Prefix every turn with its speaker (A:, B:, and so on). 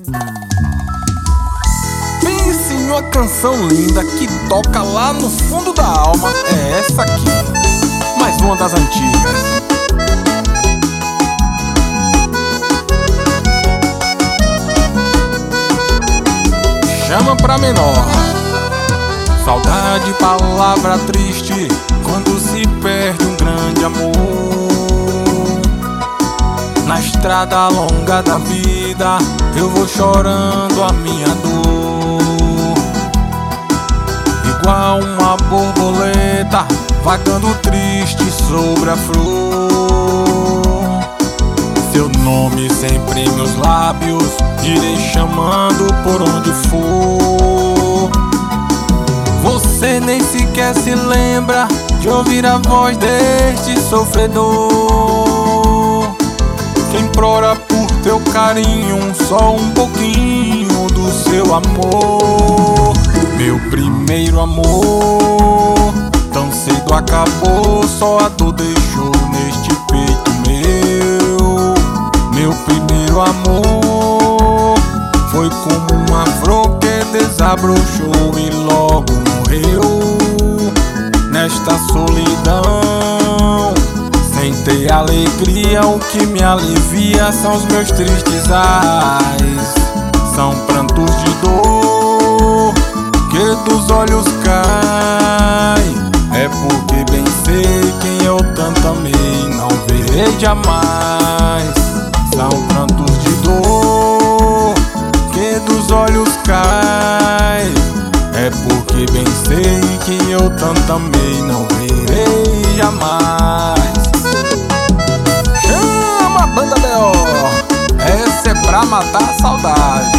A: Pense em uma canção linda que toca lá no fundo da alma. É essa aqui, mais uma das antigas. Chama pra menor. Saudade, palavra triste quando se perde um grande amor. Na estrada longa da vida eu vou chorando a minha dor, igual uma borboleta vagando triste sobre a flor. Seu nome sempre em meus lábios, irei chamando por onde for. Você nem sequer se lembra de ouvir a voz deste sofredor, que implora por teu carinho, só um pouquinho do seu amor. Meu primeiro amor tão cedo acabou, só a dor deixou neste peito meu. Meu primeiro amor foi como uma flor que desabrochou e logo morreu. Nesta solidão, sem ter alegria, o que me alivia são os meus tristes ais. São prantos de dor que dos olhos caem. É porque bem sei quem eu tanto amei, não verei jamais. São prantos de dor que dos olhos caem. É porque bem sei quem eu tanto amei, não verei jamais. Chama a banda B.O. Essa é pra matar a saudade.